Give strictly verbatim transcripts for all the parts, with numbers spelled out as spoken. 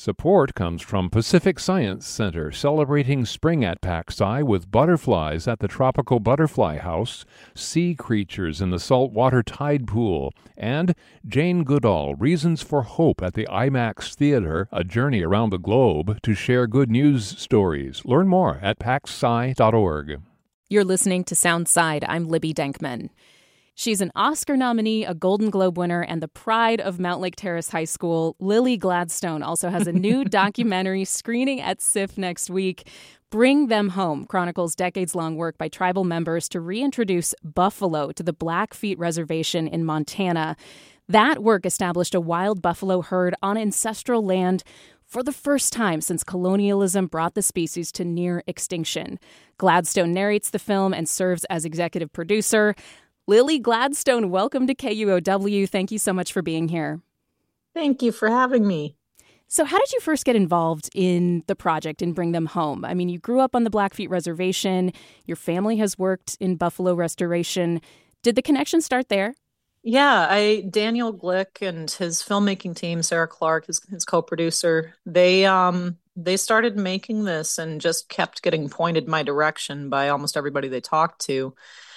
Support comes from Pacific Science Center, celebrating spring at PacSci with butterflies at the Tropical Butterfly House, sea creatures in the saltwater tide pool, and Jane Goodall, Reasons for Hope at the IMAX Theater, a journey around the globe to share good news stories. Learn more at pac sci dot org. You're listening to Soundside. I'm Libby Denkman. She's an Oscar nominee, a Golden Globe winner, and the pride of Mountlake Terrace High School. Lily Gladstone also has a new documentary screening at S I F next week. Bring Them Home chronicles decades-long work by tribal members to reintroduce buffalo to the Blackfeet Reservation in Montana. That work established a wild buffalo herd on ancestral land for the first time since colonialism brought the species to near extinction. Gladstone narrates the film and serves as executive producer. Lily Gladstone, welcome to K U O W. Thank you so much for being here. Thank you for having me. So how did you first get involved in the project and Bring Them Home? I mean, you grew up on the Blackfeet Reservation. Your family has worked in buffalo restoration. Did the connection start there? Yeah, I Daniel Glick and his filmmaking team, Sarah Clark, his, his co-producer, they um they started making this and just kept getting pointed my direction by almost everybody they talked to.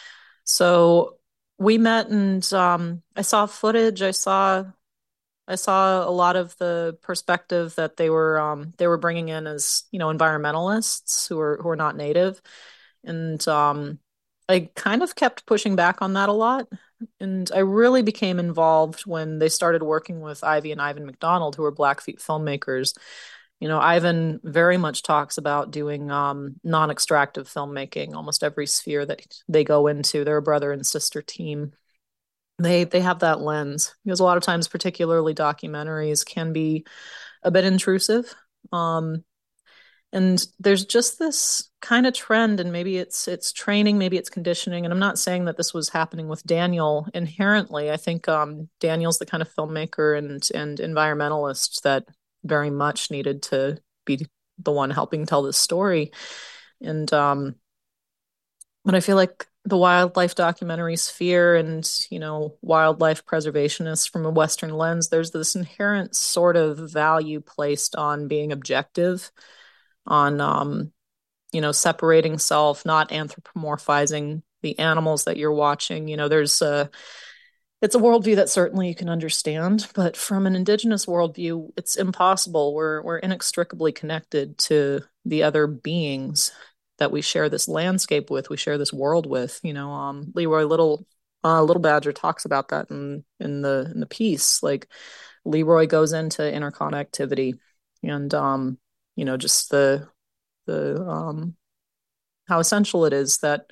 So we met and um, I saw footage. I saw I saw a lot of the perspective that they were um, they were bringing in as, you know, environmentalists who are who are not native, and um, I kind of kept pushing back on that a lot. And I really became involved when they started working with Ivy and Ivan McDonald, who are Blackfeet filmmakers. You know, Ivan very much talks about doing um, non-extractive filmmaking, almost every sphere that they go into. They're a brother and sister team. They they have that lens, because a lot of times, particularly documentaries, can be a bit intrusive. Um, and there's just this kind of trend, and maybe it's it's training, maybe it's conditioning. And I'm not saying that this was happening with Daniel inherently. I think um, Daniel's the kind of filmmaker and and environmentalist that very much needed to be the one helping tell this story. And um but I feel like the wildlife documentary sphere and, you know, wildlife preservationists from a Western lens, there's this inherent sort of value placed on being objective, on um you know, separating self, not anthropomorphizing the animals that you're watching. You know, there's a It's a worldview that certainly you can understand, but from an indigenous worldview, it's impossible. We're we're inextricably connected to the other beings that we share this landscape with, we share this world with. You know, um, Leroy Little uh, Little Badger talks about that in in the in the piece. Like, Leroy goes into interconnectivity, and um, you know, just the the um, how essential it is that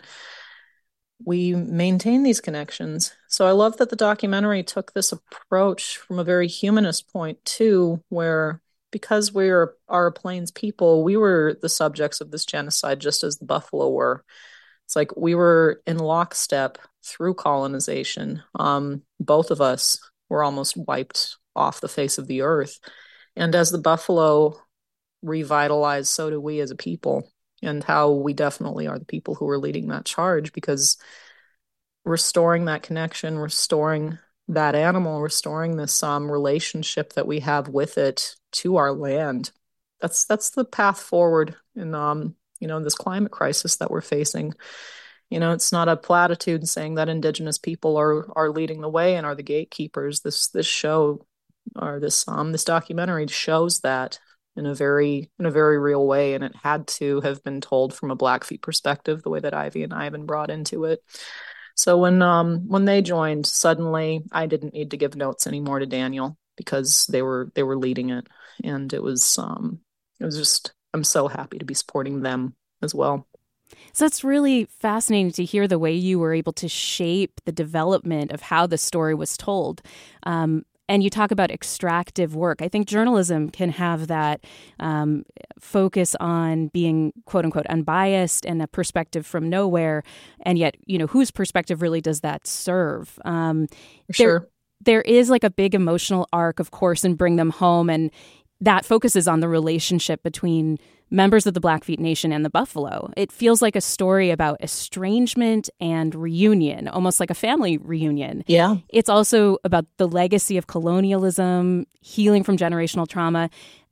we maintain these connections. So I love that the documentary took this approach from a very humanist point too, where because we're our Plains people, we were the subjects of this genocide just as the buffalo were. It's like we were in lockstep through colonization. Um, both of us were almost wiped off the face of the earth. And as the buffalo revitalized, so do we as a people. And how we definitely are the people who are leading that charge, because restoring that connection, restoring that animal, restoring this um, relationship that we have with it to our land, that's that's the path forward in um you know this climate crisis that we're facing. You know, it's not a platitude saying that Indigenous people are are leading the way and are the gatekeepers. This this show or this um this documentary shows that in a very in a very real way, and it had to have been told from a Blackfeet perspective, the way that Ivy and Ivan brought into it. So when um when they joined, suddenly I didn't need to give notes anymore to Daniel, because they were they were leading it, and it was um it was just I'm so happy to be supporting them as well. So it's really fascinating to hear the way you were able to shape the development of how the story was told. Um, And you talk about extractive work. I think journalism can have that um, focus on being, quote unquote, unbiased and a perspective from nowhere. And yet, you know, whose perspective really does that serve? Um, sure. There, there is like a big emotional arc, of course, in Bring Them Home. And that focuses on the relationship between members of the Blackfeet Nation and the buffalo. It feels like a story about estrangement and reunion, almost like a family reunion. Yeah. It's also about the legacy of colonialism, healing from generational trauma.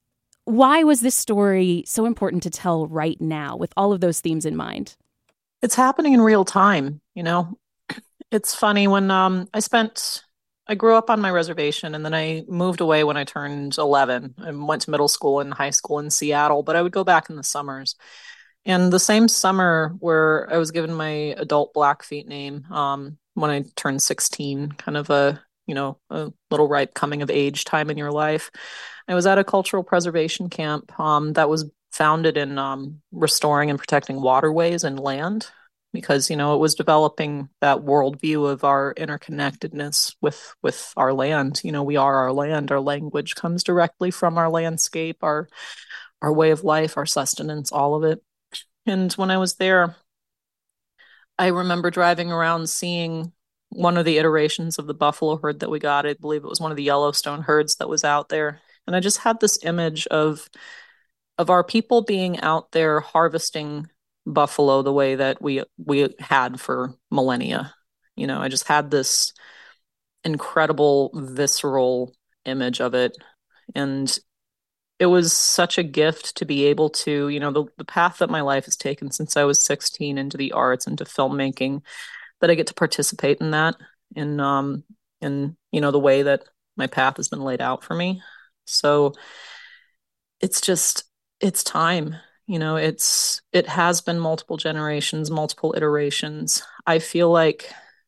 Why was this story so important to tell right now with all of those themes in mind? It's happening in real time, you know. It's funny when um, I spent, I grew up on my reservation and then I moved away when I turned eleven. I went to middle school and high school in Seattle, but I would go back in the summers. And the same summer where I was given my adult Blackfeet name, um, when I turned sixteen, kind of a, you know, a little ripe coming of age time in your life, I was at a cultural preservation camp um, that was founded in um, restoring and protecting waterways and land because, you know, it was developing that worldview of our interconnectedness with with our land. You know, we are our land. Our language comes directly from our landscape, our our way of life, our sustenance, all of it. And when I was there, I remember driving around seeing one of the iterations of the buffalo herd that we got. I believe it was one of the Yellowstone herds that was out there. And I just had this image of of our people being out there harvesting buffalo the way that we we had for millennia. You know, I just had this incredible visceral image of it. And it was such a gift to be able to, you know, the, the path that my life has taken since I was sixteen into the arts, into filmmaking, that I get to participate in that in, um, in, you know, the way that my path has been laid out for me. So it's just, it's time, you know, it's, it has been multiple generations, multiple iterations. I feel like,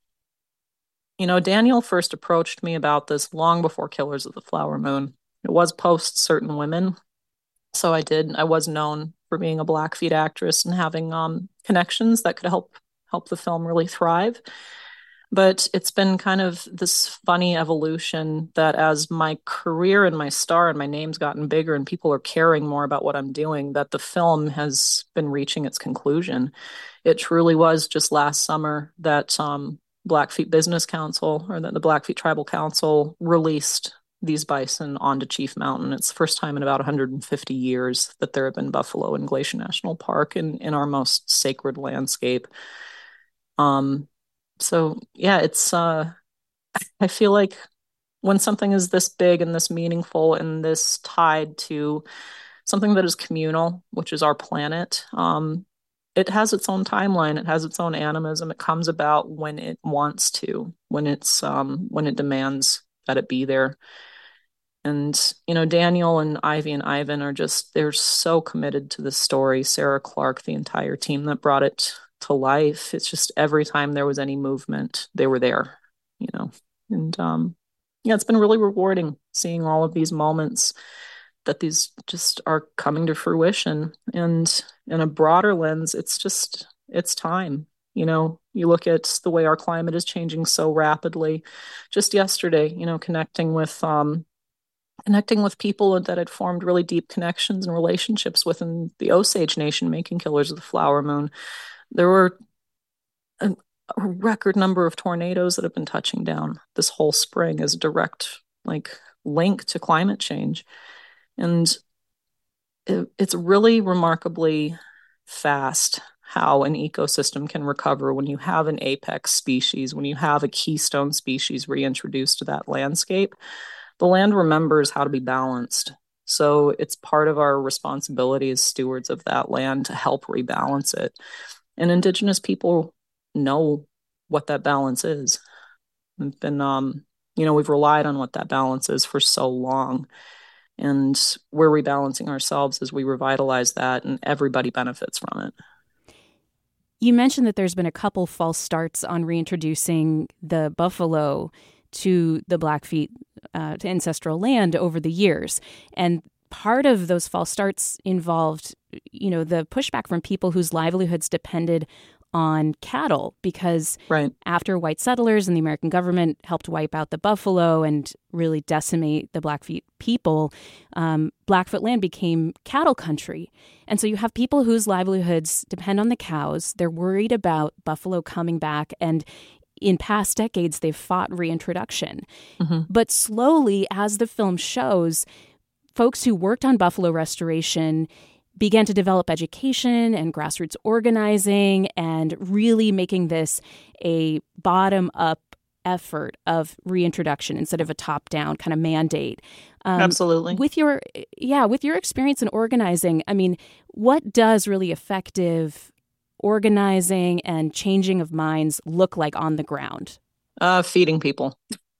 you know, Daniel first approached me about this long before Killers of the Flower Moon. It was post Certain Women. So I did, I was known for being a Blackfeet actress and having um, connections that could help help the film really thrive. But it's been kind of this funny evolution that as my career and my star and my name's gotten bigger and people are caring more about what I'm doing, that the film has been reaching its conclusion. It truly was just last summer that um, Blackfeet Business Council, or that the Blackfeet Tribal Council, released these bison onto Chief Mountain. It's the first time in about one hundred fifty years that there have been buffalo in Glacier National Park, in, in our most sacred landscape. Um, so yeah, it's, uh, I feel like when something is this big and this meaningful and this tied to something that is communal, which is our planet, um, it has its own timeline. It has its own animism. It comes about when it wants to, when it's, um, when it demands that it be there. And, you know, Daniel and Ivy and Ivan are just, they're so committed to the story. Sarah Clark, the entire team that brought it to life. It's just every time there was any movement, they were there, you know. And um, yeah, it's been really rewarding seeing all of these moments that these just are coming to fruition. And in a broader lens, it's just, it's time. You know, you look at the way our climate is changing so rapidly. Just yesterday, you know, connecting with um, connecting with people that had formed really deep connections and relationships within the Osage Nation making Killers of the Flower Moon. There were a, a record number of tornadoes that have been touching down this whole spring as a direct, like, link to climate change. And it, it's really remarkably fast how an ecosystem can recover when you have an apex species, when you have a keystone species reintroduced to that landscape. The land remembers how to be balanced. So it's part of our responsibility as stewards of that land to help rebalance it. And Indigenous people know what that balance is. We've been, um, you know, we've relied on what that balance is for so long. And we're rebalancing ourselves as we revitalize that, and everybody benefits from it. You mentioned that there's been a couple false starts on reintroducing the buffalo to the Blackfeet, uh, to ancestral land over the years. And part of those false starts involved, you know, the pushback from people whose livelihoods depended on cattle, because right. after white settlers and the American government helped wipe out the buffalo and really decimate the Blackfeet people, um, Blackfoot land became cattle country. And so you have people whose livelihoods depend on the cows. They're worried about buffalo coming back, and in past decades, they've fought reintroduction. Mm-hmm. But slowly, as the film shows, folks who worked on buffalo restoration began to develop education and grassroots organizing and really making this a bottom-up effort of reintroduction instead of a top-down kind of mandate. Um, Absolutely. With your, yeah, with your experience in organizing, I mean, what does really effective organizing and changing of minds look like on the ground? Uh, feeding people.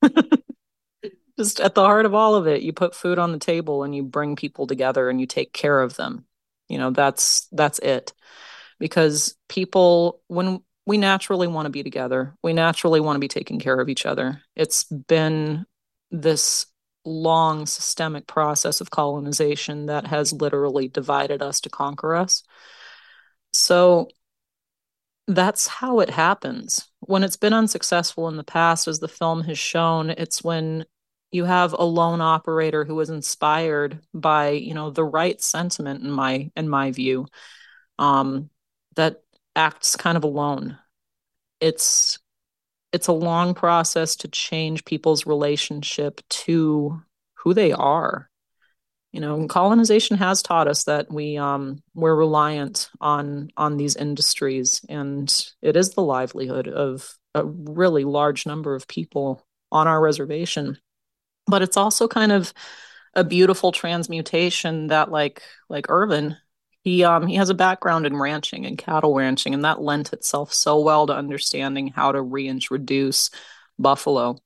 Just at the heart of all of it, you put food on the table and you bring people together and you take care of them. You know, that's that's it. Because people, when we naturally want to be together, we naturally want to be taking care of each other. It's been this long systemic process of colonization that has literally divided us to conquer us. So that's how it happens. When it's been unsuccessful in the past, as the film has shown, it's when you have a lone operator who is inspired by, you know, the right sentiment in my in my view, um, that acts kind of alone. It's it's a long process to change people's relationship to who they are. You know, colonization has taught us that we um, we're reliant on on these industries, and it is the livelihood of a really large number of people on our reservation. But it's also kind of a beautiful transmutation that, like like Irvin, he um he has a background in ranching and cattle ranching, and that lent itself so well to understanding how to reintroduce buffalo.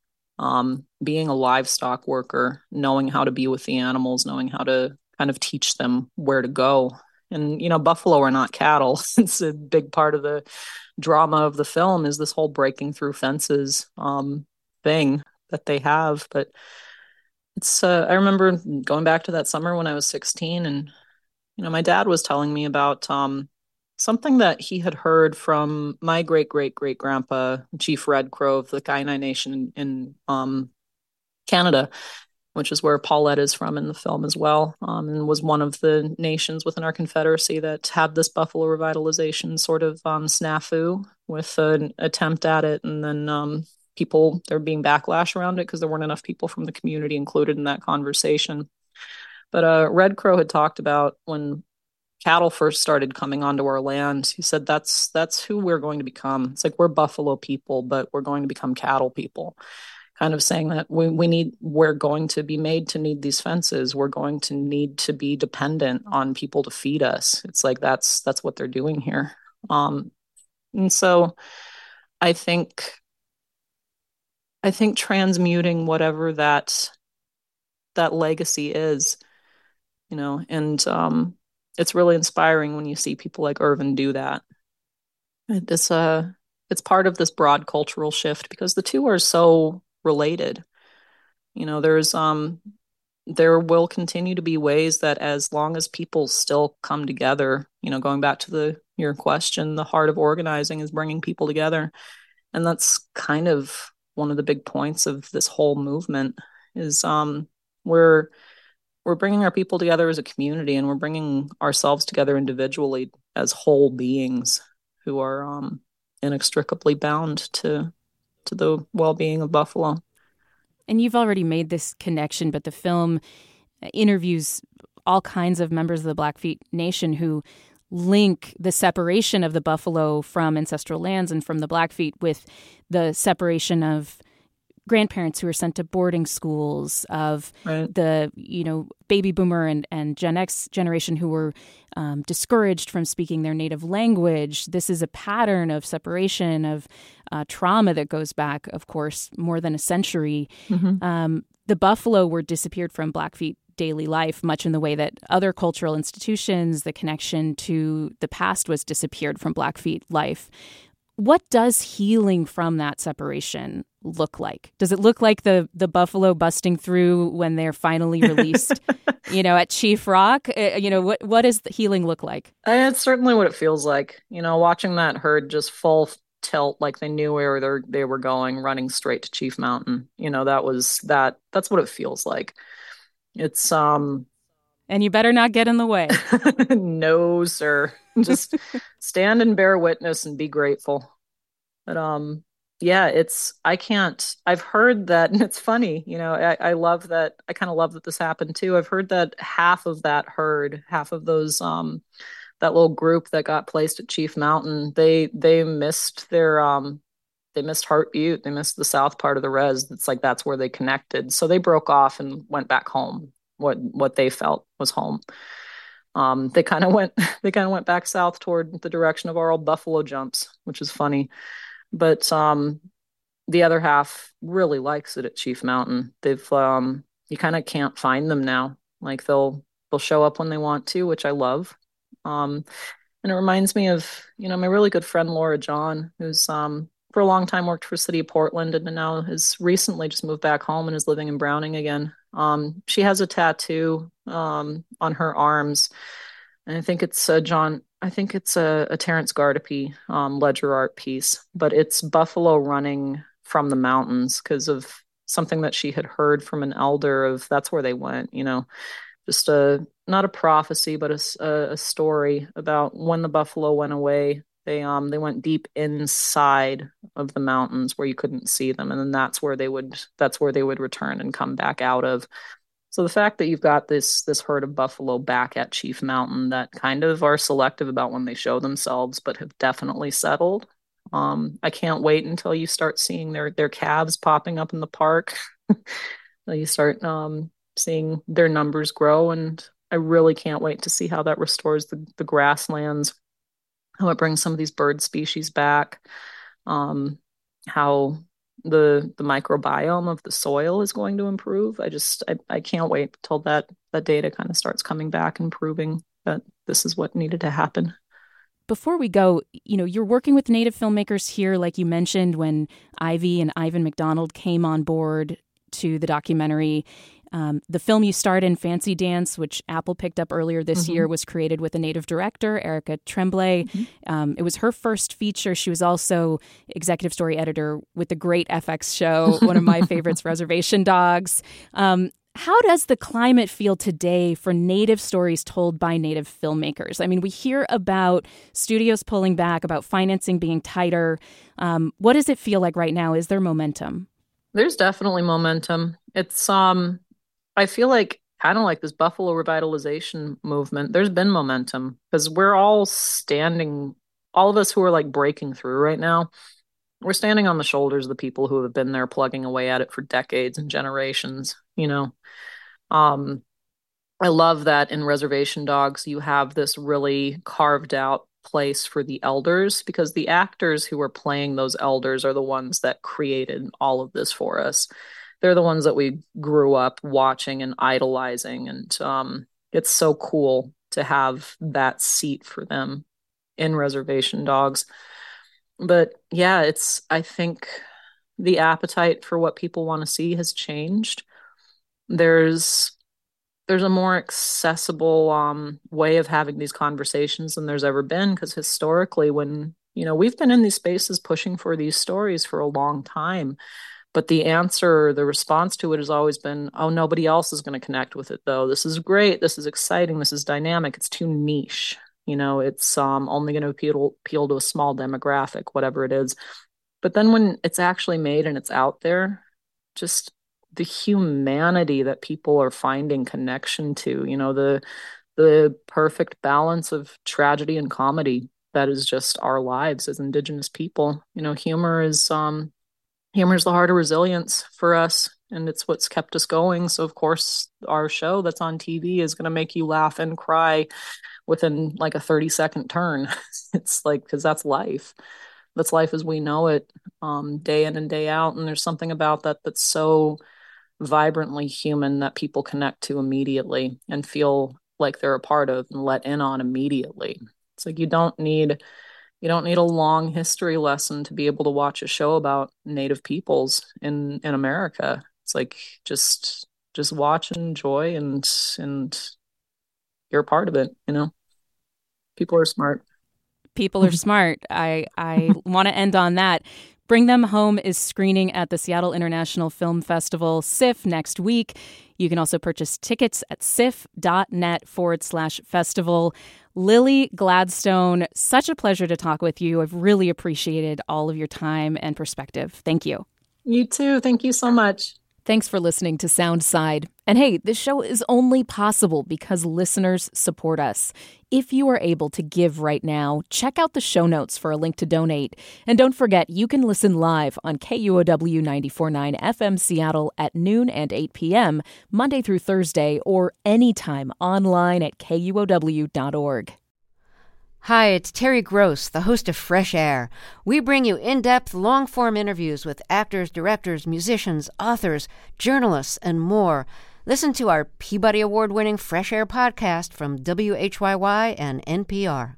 Um, being a livestock worker, knowing how to be with the animals, knowing how to kind of teach them where to go. And, you know, buffalo are not cattle. It's a big part of the drama of the film is this whole breaking through fences um, thing that they have. But it's, uh, I remember going back to that summer when I was sixteen, and, you know, my dad was telling me about um, something that he had heard from my great great great grandpa, Chief Red Crow of the Kainai Nation in, in um, Canada, which is where Paulette is from in the film as well, um, and was one of the nations within our confederacy that had this buffalo revitalization sort of um, snafu with an attempt at it, and then um, people, there being backlash around it because there weren't enough people from the community included in that conversation. But uh, Red Crow had talked about when cattle first started coming onto our land, he said that's that's who we're going to become. It's like we're buffalo people, but we're going to become cattle people. Kind of saying that we, we need, we're going to be made to need these fences. We're going to need to be dependent on people to feed us. It's like that's that's what they're doing here. Um, and so I think I think transmuting whatever that that legacy is, you know, and um, it's really inspiring when you see people like Irvin do that. It's uh, it's part of this broad cultural shift because the two are so related. You know, there's um, there will continue to be ways that as long as people still come together, you know, going back to the your question, the heart of organizing is bringing people together, and that's kind of one of the big points of this whole movement is um, we're we're bringing our people together as a community, and we're bringing ourselves together individually as whole beings who are um, inextricably bound to to the well-being of buffalo. And you've already made this connection, but the film interviews all kinds of members of the Blackfeet Nation who link the separation of the buffalo from ancestral lands and from the Blackfeet with the separation of grandparents who are sent to boarding schools, of right. the, you know, baby boomer and, and Gen X generation who were um, discouraged from speaking their native language. This is a pattern of separation, of uh, trauma that goes back, of course, more than a century. Mm-hmm. Um, the buffalo were disappeared from Blackfeet daily life, much in the way that other cultural institutions, the connection to the past was disappeared from Blackfeet life. What does healing from that separation look like? Does it look like the the buffalo busting through when they're finally released, you know, at Chief Rock? Uh, you know, what what does the healing look like? It's certainly what it feels like. You know, watching that herd just full tilt, like they knew where they they were going, running straight to Chief Mountain. You know, that was that. That's what it feels like. It's um. And you better not get in the way. No, sir. Just stand and bear witness and be grateful. But um, yeah, it's, I can't, I've heard that, and it's funny, you know, I, I love that, I kind of love that this happened too. I've heard that half of that herd, half of those, um, that little group that got placed at Chief Mountain, they, they missed their, um, they missed Hart Butte. They missed the south part of the res. It's like that's where they connected. So they broke off and went back home. What what they felt was home. Um, they kind of went they kind of went back south toward the direction of our old buffalo jumps, which is funny. But um, the other half really likes it at Chief Mountain. They've um, you kind of can't find them now. Like they'll they'll show up when they want to, which I love. Um, and it reminds me of, you know, my really good friend Laura John, who's um, for a long time worked for City of Portland and now has recently just moved back home and is living in Browning again. Um, she has a tattoo um, on her arms, and I think it's a John. I think it's a, a Terrence Gardepy um, ledger art piece, but it's buffalo running from the mountains because of something that she had heard from an elder of that's where they went. You know, just a not a prophecy, but a, a story about when the buffalo went away. They um they went deep inside of the mountains where you couldn't see them, and then that's where they would that's where they would return and come back out of. So the fact that you've got this this herd of buffalo back at Chief Mountain that kind of are selective about when they show themselves, but have definitely settled. Um, I can't wait until you start seeing their their calves popping up in the park. You start um, seeing their numbers grow, and I really can't wait to see how that restores the, the grasslands, how it brings some of these bird species back, um, how the the microbiome of the soil is going to improve. I just I, I can't wait till that that data kind of starts coming back and proving that this is what needed to happen. Before we go, you know, you're working with Native filmmakers here, like you mentioned, when Ivy and Ivan McDonald came on board to the documentary. Um, the film you starred in, Fancy Dance, which Apple picked up earlier this mm-hmm. year, was created with a Native director, Erica Tremblay. Mm-hmm. Um, it was her first feature. She was also executive story editor with the great F X show, one of my favorites, Reservation Dogs. Um, how does the climate feel today for Native stories told by Native filmmakers? I mean, we hear about studios pulling back, about financing being tighter. Um, what does it feel like right now? Is there momentum? There's definitely momentum. It's um. I feel like kind of like this Buffalo revitalization movement, there's been momentum because we're all standing, all of us who are like breaking through right now, we're standing on the shoulders of the people who have been there plugging away at it for decades and generations, you know. Um, I love that in Reservation Dogs, you have this really carved out place for the elders because the actors who are playing those elders are the ones that created all of this for us. They're the ones that we grew up watching and idolizing. And um, it's so cool to have that seat for them in Reservation Dogs. But yeah, it's, I think the appetite for what people want to see has changed. There's, there's a more accessible um, way of having these conversations than there's ever been. Because historically, when, you know, we've been in these spaces pushing for these stories for a long time. But the answer, the response to it has always been, oh, nobody else is going to connect with it, though. This is great. This is exciting. This is dynamic. It's too niche. You know, it's um, only going to appeal, appeal to a small demographic, whatever it is. But then when it's actually made and it's out there, just the humanity that people are finding connection to, you know, the the perfect balance of tragedy and comedy that is just our lives as Indigenous people. You know, humor is... um. Humor is the heart of resilience for us, and it's what's kept us going. So, of course, our show that's on T V is going to make you laugh and cry within like a thirty second turn. It's like, because that's life. That's life as we know it, um, day in and day out. And there's something about that that's so vibrantly human that people connect to immediately and feel like they're a part of and let in on immediately. It's like you don't need... You don't need a long history lesson to be able to watch a show about Native peoples in, in America. It's like just just watch and enjoy, and and you're a part of it, you know. People are smart. People are smart. I I want to end on that. Bring Them Home is screening at the Seattle International Film Festival, S I F, next week. You can also purchase tickets at sif.net forward slash festival. Lily Gladstone, such a pleasure to talk with you. I've really appreciated all of your time and perspective. Thank you. You too. Thank you so much. Thanks for listening to Soundside. And hey, this show is only possible because listeners support us. If you are able to give right now, check out the show notes for a link to donate. And don't forget, you can listen live on K U O W ninety-four point nine F M Seattle at noon and eight p.m., Monday through Thursday, or anytime online at K U O W dot org. Hi, it's Terry Gross, the host of Fresh Air. We bring you in-depth, long-form interviews with actors, directors, musicians, authors, journalists, and more. Listen to our Peabody Award-winning Fresh Air podcast from W H Y Y and N P R.